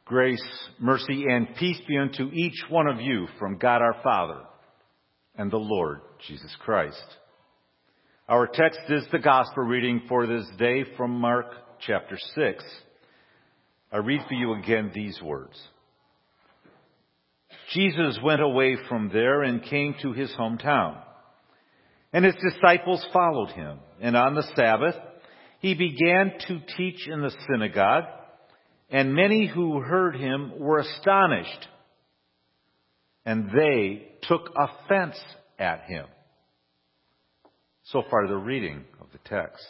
Grace, mercy, and peace be unto each one of you from God our Father and the Lord Jesus Christ. Our text is the gospel reading for this day from Mark chapter 6. I read for you again these words. Jesus went away from there and came to his hometown, and his disciples followed him. And on the Sabbath, he began to teach in the synagogue, and many who heard him were astonished, and they took offense at him. So far, the reading of the text.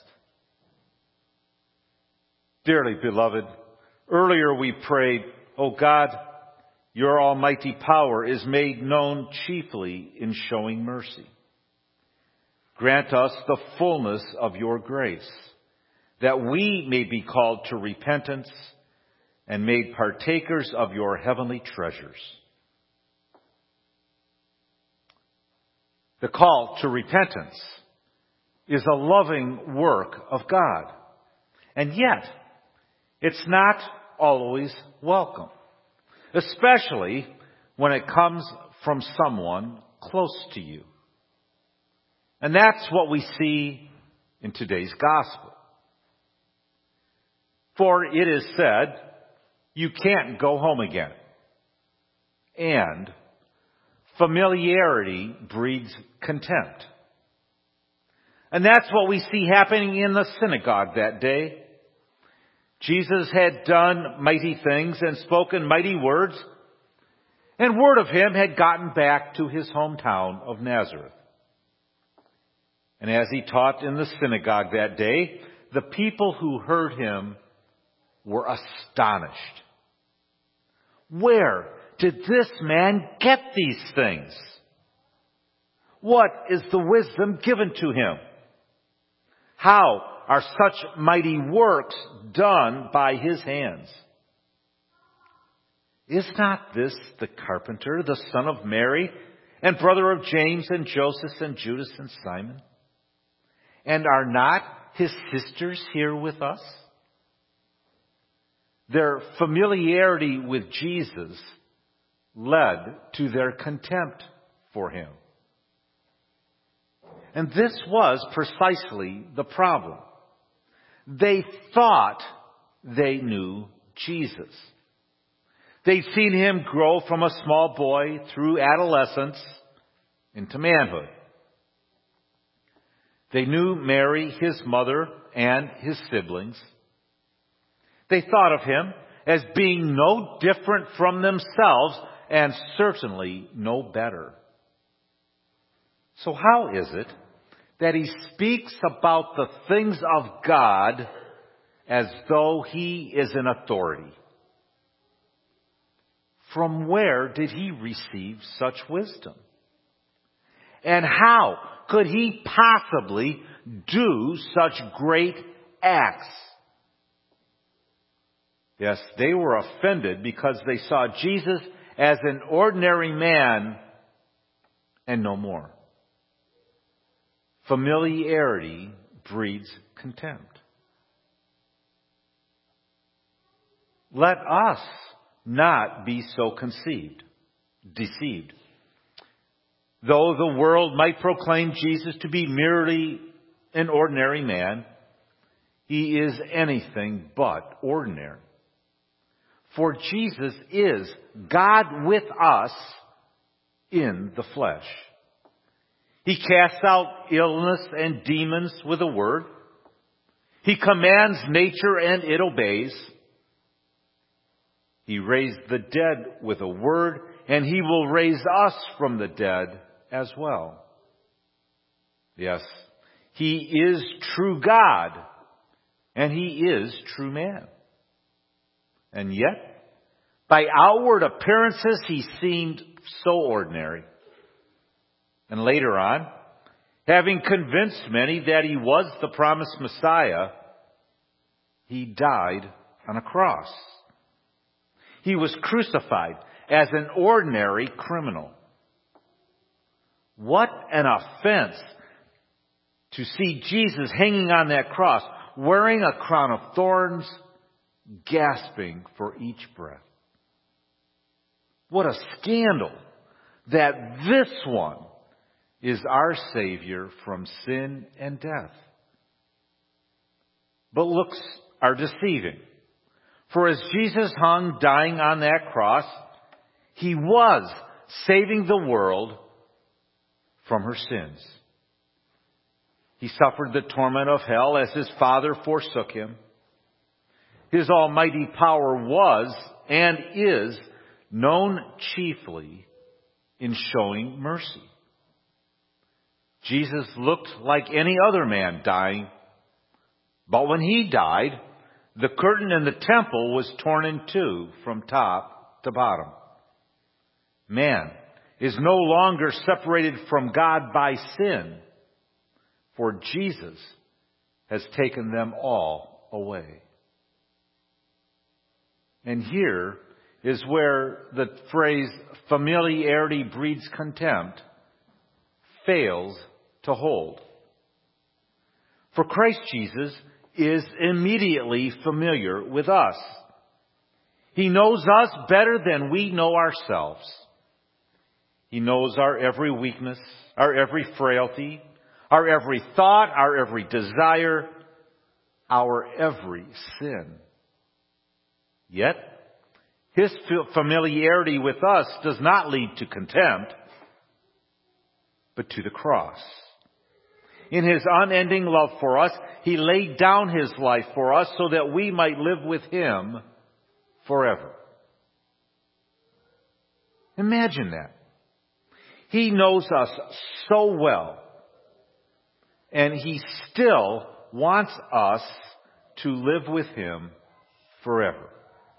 Dearly beloved, earlier we prayed, O God, your almighty power is made known chiefly in showing mercy. Grant us the fullness of your grace, that we may be called to repentance and made partakers of your heavenly treasures. The call to repentance is a loving work of God, and yet it's not always welcome, especially when it comes from someone close to you. And that's what we see in today's gospel. For it is said, you can't go home again. And familiarity breeds contempt. And that's what we see happening in the synagogue that day. Jesus had done mighty things and spoken mighty words, and word of him had gotten back to his hometown of Nazareth. And as he taught in the synagogue that day, the people who heard him were astonished. Where did this man get these things? What is the wisdom given to him? How are such mighty works done by his hands? Is not this the carpenter, the son of Mary, and brother of James and Joseph and Judas and Simon? And are not his sisters here with us? Their familiarity with Jesus led to their contempt for him. And this was precisely the problem. They thought they knew Jesus. They'd seen him grow from a small boy through adolescence into manhood. They knew Mary, his mother, and his siblings. They thought of him as being no different from themselves and certainly no better. So how is it that he speaks about the things of God as though he is an authority? From where did he receive such wisdom? And how could he possibly do such great acts? Yes, they were offended because they saw Jesus as an ordinary man and no more. Familiarity breeds contempt. Let us not be so deceived. Though the world might proclaim Jesus to be merely an ordinary man, he is anything but ordinary. For Jesus is God with us in the flesh. He casts out illness and demons with a word. He commands nature and it obeys. He raised the dead with a word, and he will raise us from the dead as well. Yes, he is true God, and he is true man. And yet, by outward appearances, he seemed so ordinary. And later on, having convinced many that he was the promised Messiah, he died on a cross. He was crucified as an ordinary criminal. What an offense to see Jesus hanging on that cross, wearing a crown of thorns, gasping for each breath. What a scandal that this one is our Savior from sin and death. But looks are deceiving. For as Jesus hung dying on that cross, He was saving the world from her sins. He suffered the torment of hell as His Father forsook Him. His almighty power was and is known chiefly in showing mercy. Jesus looked like any other man dying, but when He died, the curtain in the temple was torn in two from top to bottom. Man is no longer separated from God by sin, for Jesus has taken them all away. And here is where the phrase familiarity breeds contempt fails to hold. For Christ Jesus is immediately familiar with us. He knows us better than we know ourselves. He knows our every weakness, our every frailty, our every thought, our every desire, our every sin. Yet, His familiarity with us does not lead to contempt, but to the cross. In His unending love for us, He laid down His life for us so that we might live with Him forever. Imagine that. He knows us so well, and He still wants us to live with Him forever.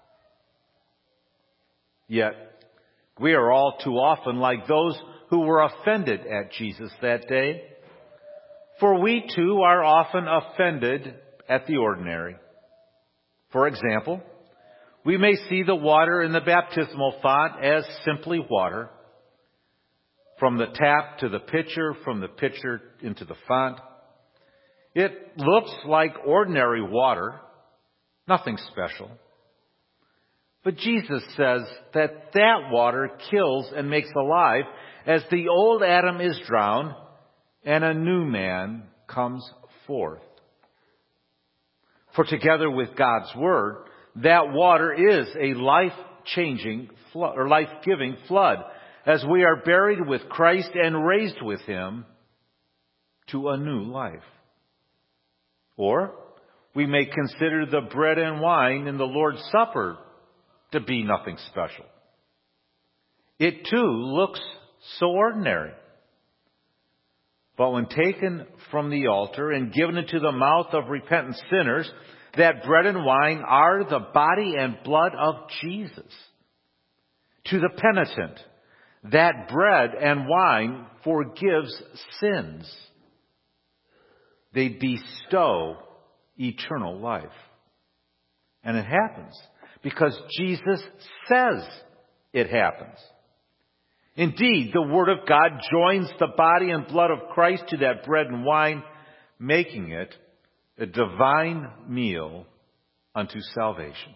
Yet, we are all too often like those who were offended at Jesus that day. For we too are often offended at the ordinary. For example, we may see the water in the baptismal font as simply water. From the tap to the pitcher, from the pitcher into the font. It looks like ordinary water, nothing special. But Jesus says that that water kills and makes alive as the old Adam is drowned and a new man comes forth. For together with God's Word, that water is a life-changing flood, or life-giving flood, as we are buried with Christ and raised with Him to a new life. Or we may consider the bread and wine in the Lord's Supper to be nothing special. It too looks so ordinary. But when taken from the altar and given into the mouth of repentant sinners, that bread and wine are the body and blood of Jesus. To the penitent, that bread and wine forgives sins. They bestow eternal life. And it happens because Jesus says it happens. Indeed, the Word of God joins the body and blood of Christ to that bread and wine, making it a divine meal unto salvation.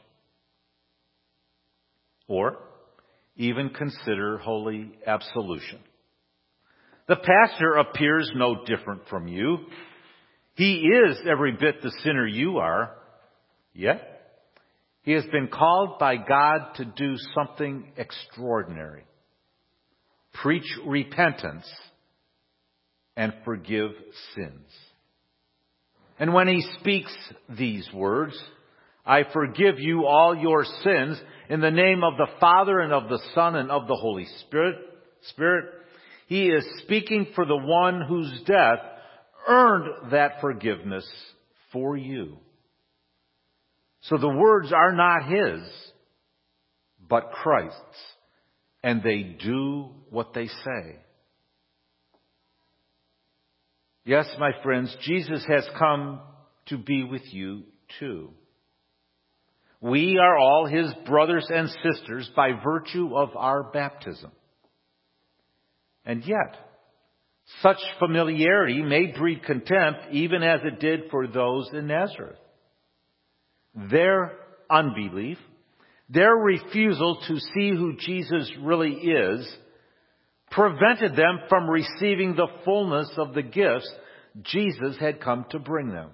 Or even consider holy absolution. The pastor appears no different from you. He is every bit the sinner you are. Yet, he has been called by God to do something extraordinary. Preach repentance and forgive sins. And when he speaks these words, I forgive you all your sins in the name of the Father and of the Son and of the Holy Spirit, he is speaking for the one whose death earned that forgiveness for you. So the words are not his, but Christ's, and they do what they say. Yes, my friends, Jesus has come to be with you too. We are all his brothers and sisters by virtue of our baptism. And yet, such familiarity may breed contempt even as it did for those in Nazareth. Their unbelief, Their refusal to see who Jesus really is prevented them from receiving the fullness of the gifts Jesus had come to bring them.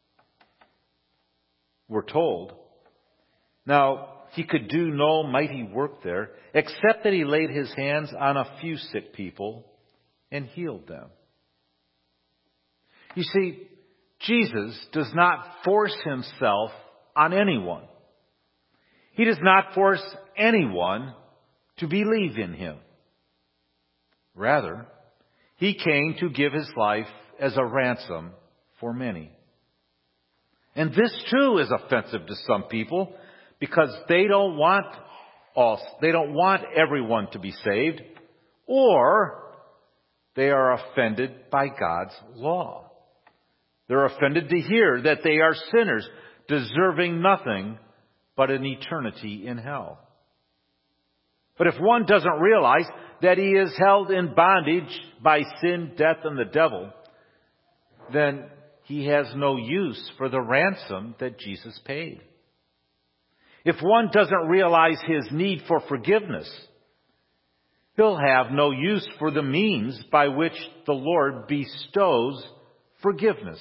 We're told. Now, he could do no mighty work there, except that he laid his hands on a few sick people and healed them. You see, Jesus does not force himself on anyone. He does not force anyone to believe in him. Rather, he came to give his life as a ransom for many. And this too is offensive to some people because they don't want everyone to be saved, or they are offended by God's law. They're offended to hear that they are sinners, deserving nothing but an eternity in hell. But if one doesn't realize that he is held in bondage by sin, death, and the devil, then he has no use for the ransom that Jesus paid. If one doesn't realize his need for forgiveness, he'll have no use for the means by which the Lord bestows forgiveness.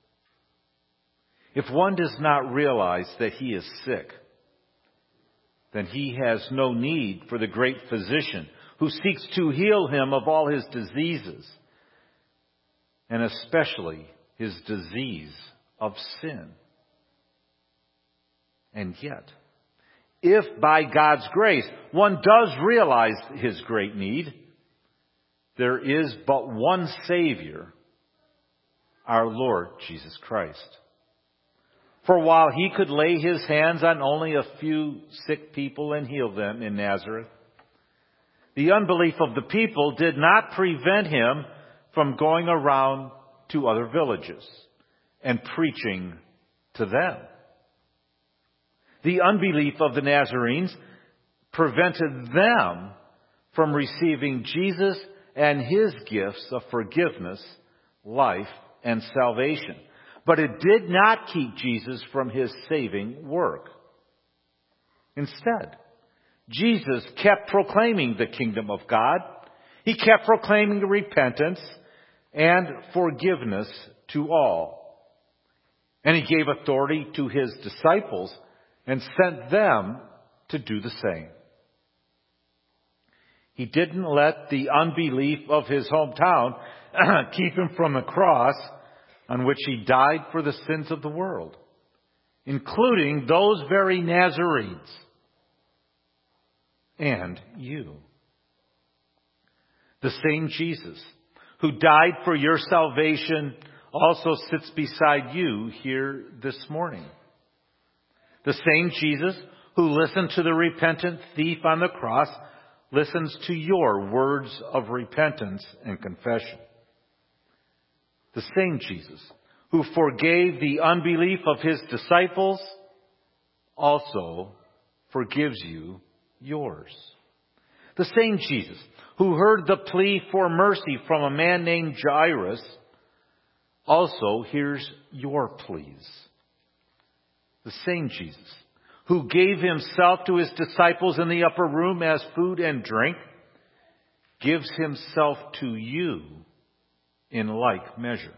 If one does not realize that he is sick, then he has no need for the great physician who seeks to heal him of all his diseases, and especially his disease of sin. And yet, if by God's grace one does realize his great need, there is but one Savior, our Lord Jesus Christ. For while he could lay his hands on only a few sick people and heal them in Nazareth, the unbelief of the people did not prevent him from going around to other villages and preaching to them. The unbelief of the Nazarenes prevented them from receiving Jesus and his gifts of forgiveness, life, and salvation. But it did not keep Jesus from his saving work. Instead, Jesus kept proclaiming the kingdom of God. He kept proclaiming repentance and forgiveness to all. And he gave authority to his disciples and sent them to do the same. He didn't let the unbelief of his hometown keep him from the cross on which he died for the sins of the world, including those very Nazarenes and you. The same Jesus who died for your salvation also sits beside you here this morning. The same Jesus who listened to the repentant thief on the cross listens to your words of repentance and confession. The same Jesus who forgave the unbelief of his disciples also forgives you yours. The same Jesus who heard the plea for mercy from a man named Jairus also hears your pleas. The same Jesus who gave himself to his disciples in the upper room as food and drink gives himself to you in like measure.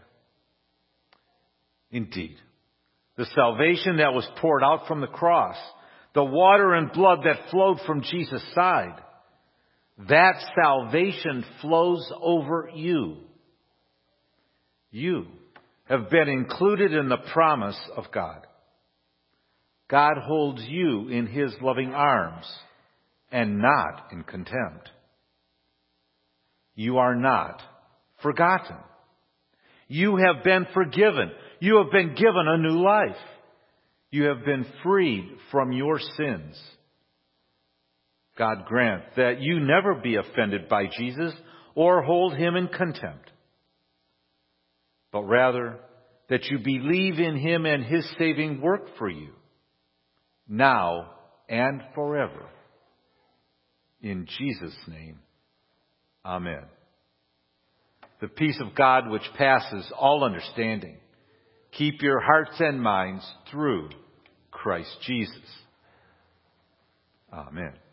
Indeed, the salvation that was poured out from the cross, the water and blood that flowed from Jesus' side, that salvation flows over you. You have been included in the promise of God. God holds you in his loving arms and not in contempt. You are not forgotten. You have been forgiven. You have been given a new life. You have been freed from your sins. God grant that you never be offended by Jesus or hold him in contempt, but rather that you believe in him and his saving work for you, now and forever. In Jesus' name, amen. The peace of God which passes all understanding, keep your hearts and minds through Christ Jesus. Amen.